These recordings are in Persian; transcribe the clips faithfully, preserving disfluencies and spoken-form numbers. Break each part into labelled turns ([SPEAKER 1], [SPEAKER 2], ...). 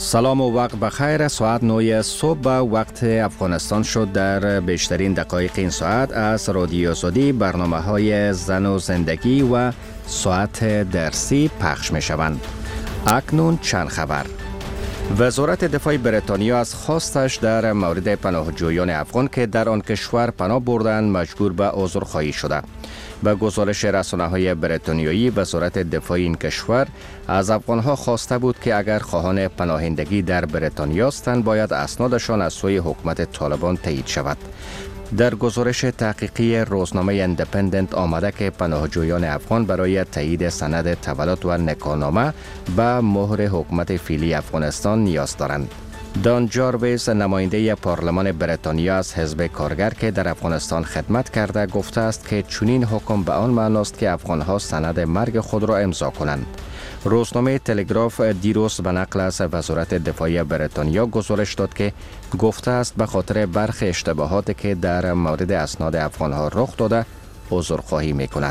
[SPEAKER 1] سلام و وقت بخیر. ساعت نه صبح وقت افغانستان شد. در بیشترین دقایق این ساعت از رادیو آزادی برنامه های زن و زندگی و ساعت درسی پخش می شوند. اکنون چند خبر. وزارت دفاع بریتانیا از خواستش در مورد پناهجویان افغان که در آن کشور پناه بردند مجبور به عذرخواهی شده. به گزارش رسانه‌های بریتانیایی، وزارت دفاع این کشور از افغانها خواسته بود که اگر خواهان پناهندگی در بریتانیا هستند باید اسنادشان از سوی حکومت طالبان تایید شود. در گزارش تحقیقی روزنامه ایندیپندنت آمده که پناهجویان افغان برای تایید سند تولد و نکاحنامه به مهر حکومت فعلی افغانستان نیاز دارند. دان جارویس، نماینده پارلمان بریتانیا از حزب کارگر که در افغانستان خدمت کرده، گفته است که چنین حکم به آن معنی است که افغانها سند مرگ خود را امضا کنند. روزنامه تلگراف دیروز به نقل از وزارت دفاع بریتانیا گزارش داد که گفته است به خاطر برخی اشتباهاتی که در مورد اسناد افغانها رخ داده عذرخواهی می‌کند.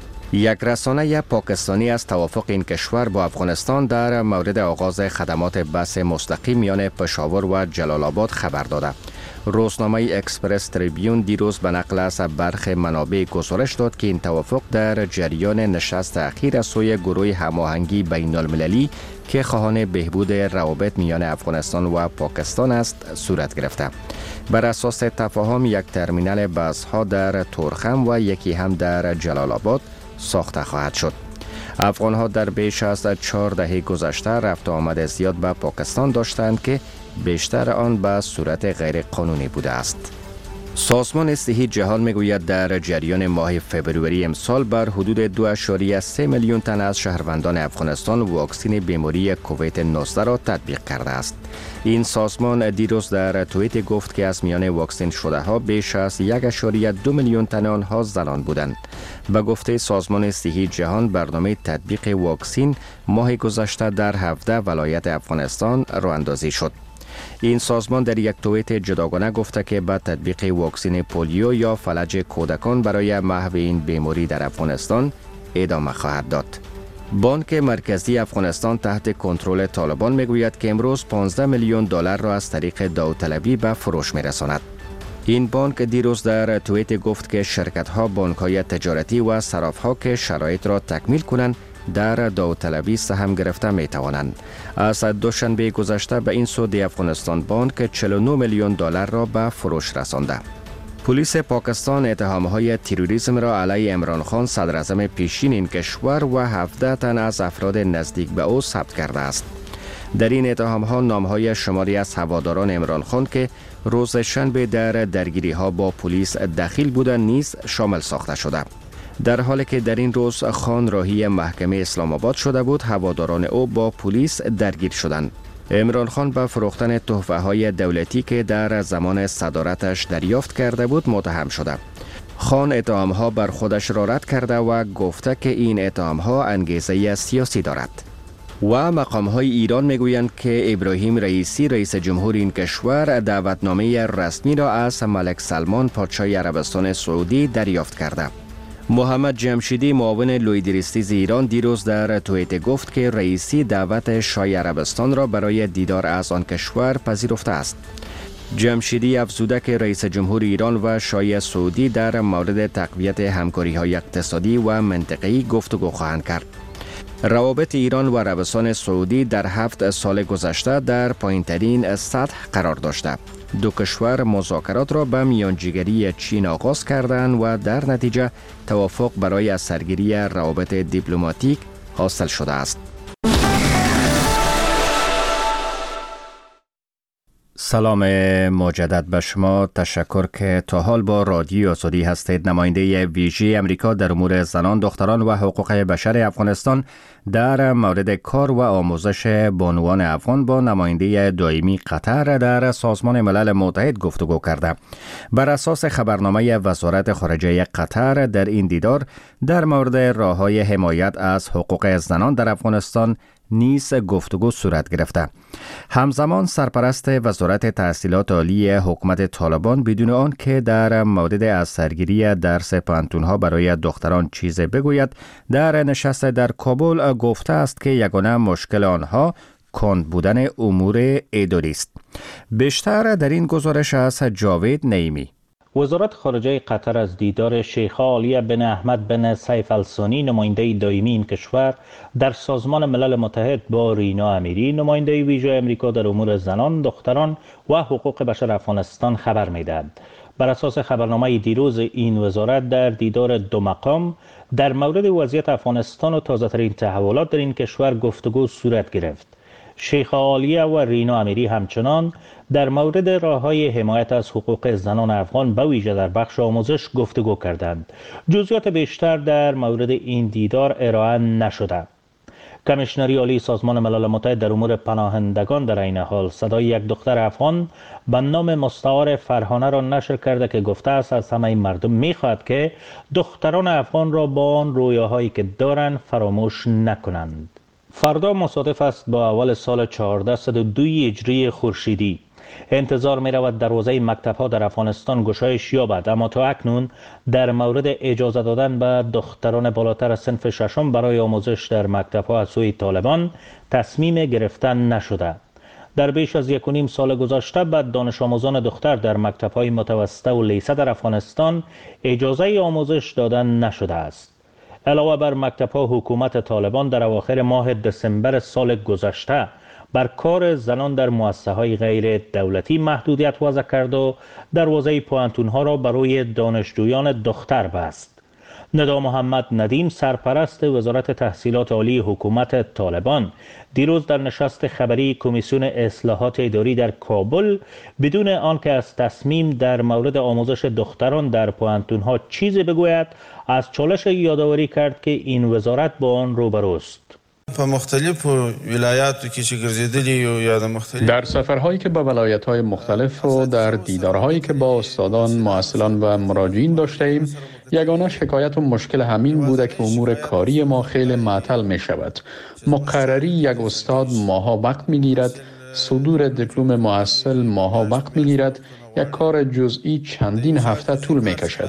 [SPEAKER 1] یک رسانه پاکستانی از توافق این کشور با افغانستان در مورد آغاز خدمات بس مستقیم میان پشاور و جلال آباد خبر داده. روزنامه اکسپرس تریبیون دیروز به نقل از برخی منابع گزارش داد که این توافق در جریان نشست اخیر از سوی گروه هماهنگی بین المللی که خواهان بهبود روابط میان افغانستان و پاکستان است صورت گرفته. بر اساس تفاهم یک ترمینال بس‌ها در تورخم و یکی هم در جلال آباد ساخته خواهد شد. افغانها در بیش از چهار دهه گذشته رفت و آمد زیاد به پاکستان داشتند که بیشتر آن به صورت غیر قانونی بوده است. سازمان صحی جهان میگوید در جریان ماه فبروری امسال بر حدود دو اشاریه سه میلیون تن از شهروندان افغانستان واکسن بیماری کووید نوزده را تطبیق کرده است. این سازمان دیروز در توییت گفت که از میان واکسن شده ها بیش از یک اشاریه دو میلیون تن آنها زنان بودند. به گفته سازمان صحی جهان برنامه تطبیق واکسن ماه گذشته در هفده ولایت افغانستان راه اندازی شد. این سازمان در یک توییت جداگانه گفته که با تطبیق واکسن پولیو یا فلج کودکان برای محو این بیماری در افغانستان ادامه خواهد داد. بانک مرکزی افغانستان تحت کنترل طالبان میگوید که امروز پانزده میلیون دلار را از طریق داوطلبی به فروش میرساند. این بانک دیروز در توییت گفت که شرکت‌ها، بانک‌های تجارتی و صراف‌ها که شرایط را تکمیل کنند در داوطلبی سهم گرفته می توانند. از دوشنبه گذشته به این سود افغانستان بانک چهل و نه میلیون دلار را به فروش رسانده. پلیس پاکستان اتهام‌های تروریسم را علیه عمران خان صدر اعظم پیشین این کشور و هفده تن از افراد نزدیک به او ثبت کرده است. در این اتهام‌ها نام‌های شماری از هواداران عمران خان که روز شنبه در درگیری‌ها با پلیس دخیل بودند نیز شامل ساخته شده. در حالی که در این روز خان راهی محکمه اسلام آباد شده بود، هواداران او با پلیس درگیر شدند. عمران خان به فروختن تحفه های دولتی که در زمان صدارتش دریافت کرده بود متهم شده. خان اتهامها بر خودش را رد کرده و گفته که این اتهامها انگیزه سیاسی دارد. و مقام‌های ایران میگویند که ابراهیم رئیسی رئیس جمهور این کشور دعوتنامه رسمی را از ملک سلمان پادشاه عربستان سعودی دریافت کرده. محمد جمشیدی معاون لویدریستیز ایران دیروز در توییت گفت که رئیسی دعوت شاه عربستان را برای دیدار از آن کشور پذیرفته است. جمشیدی افزوده که رئیس جمهور ایران و شاه سعودی در مورد تقویت همکاری‌های اقتصادی و منطقه‌ای گفتگو خواهند کرد. روابط ایران و عربستان سعودی در هفت سال گذشته در پایین‌ترین سطح قرار داشته. دو کشور مذاکرات را به میانجیگری چین آغاز کردند و در نتیجه توافق برای از سرگیری روابط دیپلماتیک حاصل شده است. سلام مجدد به شما. تشکر که تا حال با رادیو آزادی هستید. نماینده ویژه امریکا در امور زنان، دختران و حقوق بشر افغانستان در مورد کار و آموزش بانوان افغان با نماینده دائمی قطر در سازمان ملل متحد گفتگو کرده. بر اساس خبرنامه وزارت خارجه قطر در این دیدار در مورد راه‌های حمایت از حقوق زنان در افغانستان نیز گفتگو صورت گرفته. همزمان سرپرست وزارت تحصیلات عالی حکومت طالبان بدون آن که در مورد از سرگیری درس پانتونها برای دختران چیز بگوید، در نشست در کابل گفته است که یگانه مشکل آنها کند بودن امور اداری است. بیشتر در این گزارش از جاوید نعیمی.
[SPEAKER 2] وزارت خارجه قطر از دیدار شیخ عالیه بن احمد بن سیف الثانی نماینده دائمی این کشور در سازمان ملل متحد با رینا امیری نماینده ویژه امریکا در امور زنان، دختران و حقوق بشر افغانستان خبر می‌دهد. بر اساس خبرنامه دیروز این وزارت در دیدار دو مقام در مورد وضعیت افغانستان و تازه‌ترین تحولات در این کشور گفتگو صورت گرفت. شیخ عالیه و رینا امیری همچنان در مورد راه‌های حمایت از حقوق زنان افغان به ویژه در بخش آموزش گفتگو کردند. جزئیات بیشتر در مورد این دیدار ارائه نشده. کمیشنری عالی سازمان ملل متحد در امور پناهندگان در این حال صدای یک دختر افغان به نام مستعار فرهانه را نشر کرده که گفته است از همه مردم می‌خواهد که دختران افغان را با آن رویاهایی که دارند فراموش نکنند. فردا مصادف است با اول سال چهارصد و دو هجری خورشیدی. انتظار می رود دروازه مکتب ها در افغانستان گشایش یابد، اما تا اکنون در مورد اجازه دادن به دختران بالاتر از صنف ششم برای آموزش در مکتب ها از سوی طالبان تصمیم گرفتن نشده. در بیش از یک و نیم سال گذشته به دانش آموزان دختر در مکتب های متوسطه و لیسه در افغانستان اجازه آموزش دادن نشده است. علاوه بر مکتب‌ها، حکومت طالبان در اواخر ماه دسامبر سال گذشته بر کار زنان در مؤسسه‌های غیر دولتی محدودیت وضع کرد و دروازه پوهنتون‌ها را برای دانشجویان دختر بست. ندا محمد ندیم سرپرست وزارت تحصیلات عالی حکومت طالبان دیروز در نشست خبری کمیسیون اصلاحات اداری در کابل بدون آنکه از تصمیم در مورد آموزش دختران در پوهنتون‌ها چیزی بگوید از چالش یادآوری کرد که این وزارت با آن روبروست.
[SPEAKER 3] په مختلفو ولایاتو کې چې ګرځېدلي یو یا د مختلف
[SPEAKER 4] در سفرهایی که به ولایت‌های مختلف و در دیدارهایی که با استادان، معسلان و مراجعین داشته ایم، یگانه شکایت و مشکل همین بوده که امور کاری ما خیلی معطل می شود. مقرری یک استاد ماها وقت می گیرد، صدور دیپلم معسل ماها وقت می گیرد، یک کار جزئی چندین هفته طول می کشد.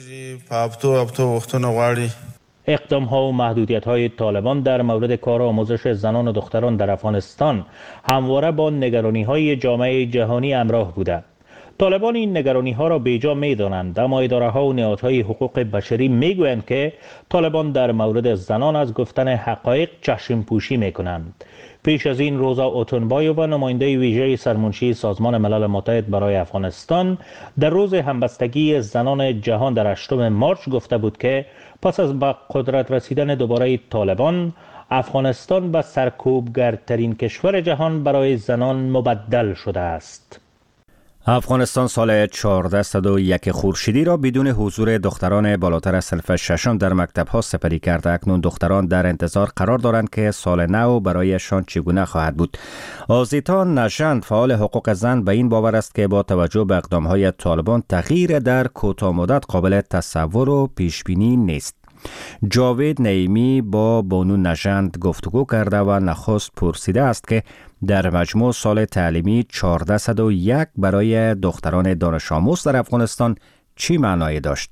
[SPEAKER 2] اقدام ها و محدودیت های طالبان در مورد کار آموزش زنان و دختران در افغانستان همواره با نگرانی های جامعه جهانی همراه بوده. طالبان این نگرانی ها را بیجا می دانند، اما اداره ها و نهادهای حقوق بشری می گویند که طالبان در مورد زنان از گفتن حقایق چشم پوشی می کنند. پیش از این روزا اوتونبایووا نماینده ویژه سرمنشی سازمان ملل متحد برای افغانستان در روز همبستگی زنان جهان در هشتم مارچ گفته بود که پس از به قدرت رسیدن دوباره طالبان، افغانستان به سرکوبگرترین کشور جهان برای زنان مبدل شده است.
[SPEAKER 1] افغانستان سال چهارصد و یک خورشیدی را بدون حضور دختران بالاتر از صنف ششم در مکتب‌ها سپری کرده. اکنون دختران در انتظار قرار دارند که سال نو برایشان چگونه خواهد بود. آزیتا نژند فعال حقوق زن به این باور است که با توجه به اقدام‌های طالبان تغییر در کوتاه مدت قابل تصور و پیشبینی نیست. جاوید نعیمی با بانو نژند گفتگو کرده و نخست پرسیده است که در مجموع سال تعلیمی چهارصد و یک برای دختران دانش آموز در افغانستان چی معنایی داشت؟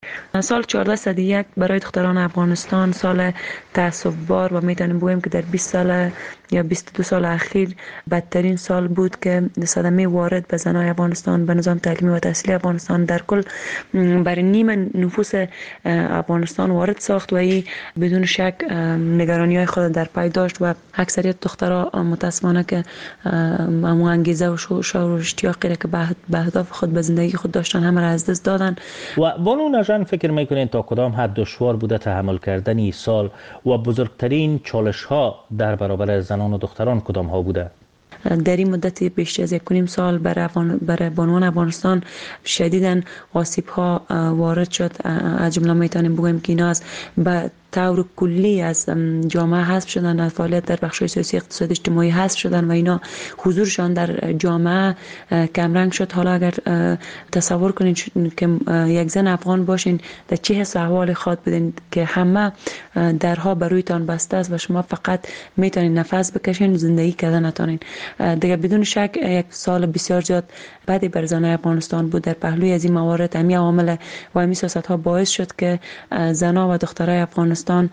[SPEAKER 5] سال چهارصد و یک برای دختران افغانستان سال تأسف‌بار و میتونیم بگوییم که در بیست سال یا بیست و دو سال اخیر بدترین سال بود که صدمه وارد به زنان افغانستان به نظام تعلیمی و تحصیلی افغانستان در کل برای نیم نفوس افغانستان وارد ساخت و این بدون شک نگرانی های خود در پی داشت و اکثریت دخترها متاسفانه که همون انگیزه و شور و اشتیاقی را که به اهداف خود به زندگی خود داشتن همه را از دست دادن.
[SPEAKER 2] و بانو نژند فکر میکنین تا کدام حد دشوار بوده تحمل کردن این سال و بزرگترین چالش ها در برابر زنان و دختران کدام ها بوده؟
[SPEAKER 5] در این مدت بیشتر از یک و نیم سال برای برای بانوان افغانستان شدیداً آسیب ها وارد شد. از جمله میتونیم بگوییم که اینا از به طور کلی از جامعه حذف شدن، از فعالیت در بخش‌های سیاسی اقتصادی اجتماعی حذف شدن و اینا حضورشان در جامعه کمرنگ شد. حالا اگر تصور کنید که یک زن افغان باشین در چه حس احوال خود بدین که همه درها برویتان بسته است و شما فقط میتونین نفس بکشین، زندگی کردن نتونین. دیگه بدون شک یک سال بسیار زیاد بعد بر زنان افغانستان بود. در پهلوی از این موارد همین عوامل و همین سیاست‌ها باعث شد که زنان و دخترای افغانستان افغانستان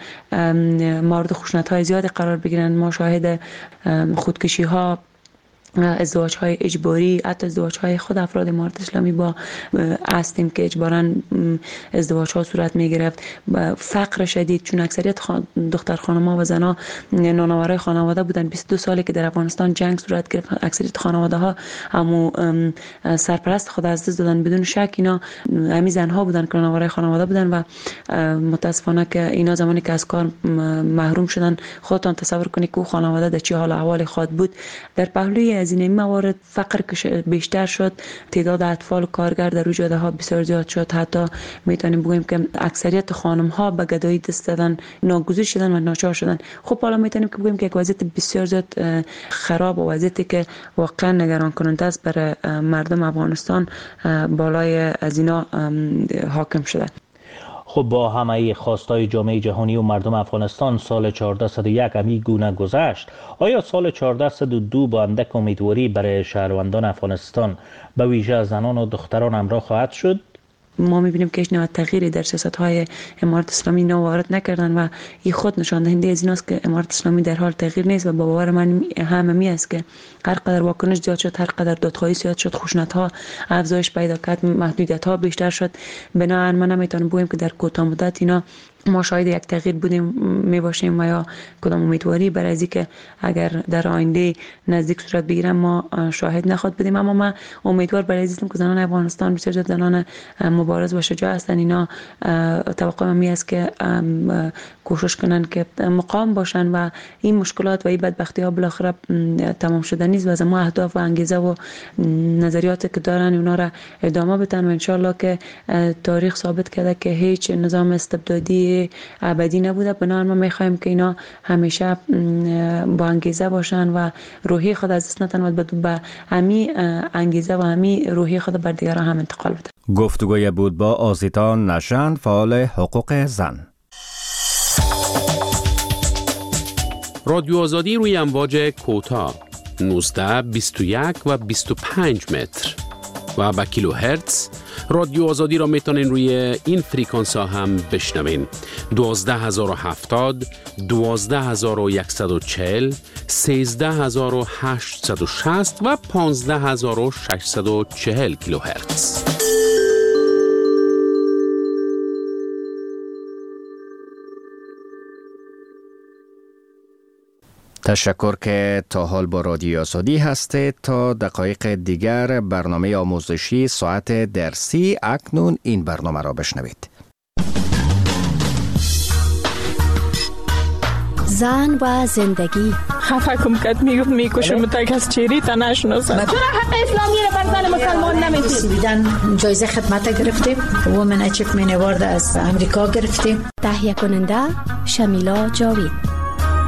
[SPEAKER 5] مورد خشونت‌های زیادی قرار بگیرند. ما شاهد خودکشی‌ها، ازدواج های اجباری، حتی ازدواج های خود افراد امارت اسلامی با هستیم که اجباراً ازدواج ها صورت می گرفت. فقر شدید، چون اکثریت دختر خانم‌ها و زنها نانآورای خانواده بودن. بیست و دو سالی که در افغانستان جنگ صورت گرفت، اکثریت خانواده ها همو سرپرست خود از دست دادن. بدون شک اینا همین زنها بودن که نانآورای خانواده بودن و متاسفانه که اینا زمانی که از کار محروم شدن، خودتان تصور کنید که خانواده در چه حال احوال خود بود. در پهلوی از این موارد فقر که بیشتر شد، تعداد اطفال و کارگر در وجود ها بسیار زیاد شد. حتی میتونیم بگوییم که اکثریت خانم ها به گدایی دست دادن، ناگزیر شدن و ناچار شدن. خب حالا میتونیم که بگوییم که یک وضعیت بسیار زیاد خراب و وضعیتی که واقعا نگران کننده است برای مردم افغانستان بالای از اینا حاکم شده.
[SPEAKER 2] خب با همه خواستای جامعه جهانی و مردم افغانستان سال چهارده صد و یک امی گونه گذشت. آیا سال چهارده صد و دو با اندک امیدواری برای شهروندان افغانستان به ویژه زنان و دختران همراه خواهد شد؟
[SPEAKER 5] ما میبینیم که هیچ نوع تغییری در سیاست‌های امارت اسلامی اینا وارد نکردن و این خود نشان دهنده از ایناست که امارت اسلامی در حال تغییر نیست و با باور من هم می است که هر قدر واکنش زیاد شد، هر قدر دادخواهی زیاد شد، خشونت‌ها افزایش پیدا کرد، محدودیت‌ها بیشتر شد، بنابراین من نمیتونم بگم که در کوتاه مدت اینا ما شاید یک تغییر بودیم می باشیم و یا کدام امیدواری برای از که اگر در آینده نزدیک صورت بگیرم ما شاهد نخواد بدیم. اما من امیدوار برای از که زنان افغانستان بسیار زیاد زنان مبارز و شجاع هستند. اینا توقع من می است که کوشش کنن که مقام باشن و این مشکلات و این بدبختی ها بالاخره تمام شده نیست و از ما اهداف و انگیزه و نظریاتی که دارن اونا را ادامه بدن و ان شاء الله که تاریخ ثابت کرده که هیچ نظام استبدادی ابدی نبوده. بنابراین ما میخوایم که اینا همیشه با انگیزه باشن و روحی خود از دست ندن و به همین انگیزه و همین روحی خود بر دیگران هم انتقال بدن.
[SPEAKER 1] گفتگوی بود با آزیتا نژند، فعال حقوق زن.
[SPEAKER 6] رادیو آزادی روی امواج کوتاه نوزده، بیست و یک و بیست و پنج متر و با کیلو هرتز. رادیو آزادی را میتونین روی این فریکانس ها هم بشنوین: دوازده هزار و هفتاد، دوازده هزار و صد و چهل، سیزده هزار و هشتصد و شصت و پانزده هزار و ششصد و چهل کیلو هرتز.
[SPEAKER 1] تشکر که تا حال با رادیو آزادی هستید. تا دقایق دیگر برنامه آموزشی ساعت درسی، اکنون این برنامه را بشنوید.
[SPEAKER 7] زن و زندگی.
[SPEAKER 8] خفه کم کت میگفت میکشم تک از چیری تا نشناسم.
[SPEAKER 9] چرا حق اسلامی را بر زن مسلمان نمیدید؟
[SPEAKER 10] بیدن جایزه خدمت گرفتیم، وومن اچیومنت اوارد از امریکا گرفتیم.
[SPEAKER 7] تهیه کننده شمیلا جاوید.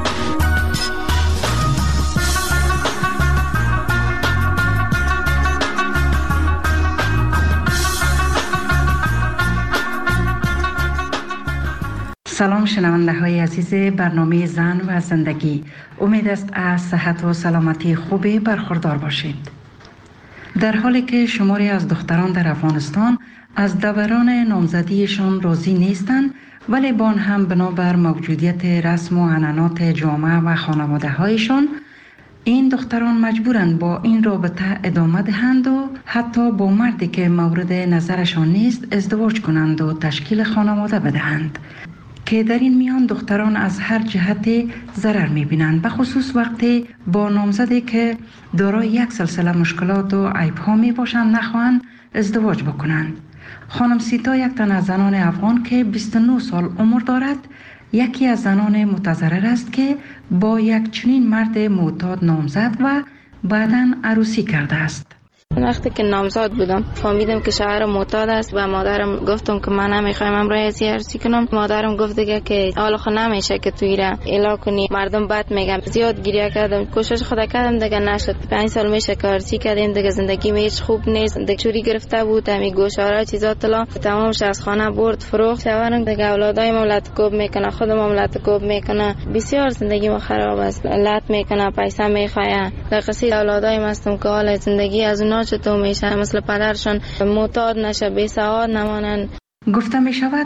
[SPEAKER 11] سلام شنونده های عزیز برنامه زن و زندگی، امید است از صحت و سلامتی خوبی برخوردار باشید. در حالی که شماری از دختران در افغانستان از دوران نامزدیشان راضی نیستند، ولی با آن هم بنابر موجودیت رسم و عنعنات جامعه و خانواده هایشان، این دختران مجبورند با این رابطه ادامه دهند و حتی با مردی که مورد نظرشان نیست ازدواج کنند و تشکیل خانواده بدهند، که در این میان دختران از هر جهت ضرر می‌بینند، به خصوص وقتی با نامزدی که دارای یک سلسله مشکلات و عیب‌ها میباشند نخواهند ازدواج بکنند. خانم سیتا یک تن از زنان افغان که بیست و نه سال عمر دارد، یکی از زنان متضرر است که با یک چنین مرد معتاد نامزد و بعداً عروسی کرده است.
[SPEAKER 12] وقتی که نامزاد بودم فهمیدم که شوهر معتاد است و مادرم گفتم که من نمیخوایم امروز ازی عروسی کنم. مادرم گفت دیگه که حالا خود نمیشه که توی را اعلام کنی، مردم بد میگن. زیاد گریه کردم، کوشش خدا کردم دیگه نشد. پنج سال میشه که عروسی کردیم دیگه، زندگی هیچ خوب نیست. دیگه چوری گرفته بود، همین گوشواره چیزا طلا تمامش از خانه برد فروخت. شوهرم دیگه اولادای مملت کوب میکنه، خود مملت کوب میکنه، بسیار زندگی ما خراب است. لط میکنه، پیسه میخواه. لقصی اولادای مستم که حال زندگی از اونها چطور میشه، مثل پدرشون معتاد نشه، بی سواد نمانن.
[SPEAKER 11] گفته می شود